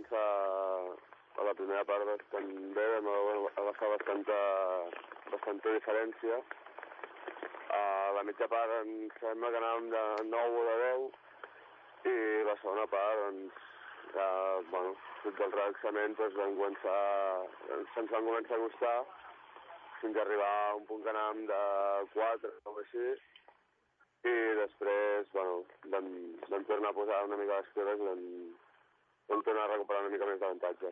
començar a la primera part bastant bé, vam agafar bastanta diferència. A la mitja part ens sembla que anàvem de 9 o de 10 i la segona part, doncs, ja, bueno, tots els relaxaments se'ns van començar a costar fins a arribar a un punt que anàvem de 4 o així i després, bueno, vam tornar a posar una mica les piles i vam tornar a recuperar una mica més d'avantatge.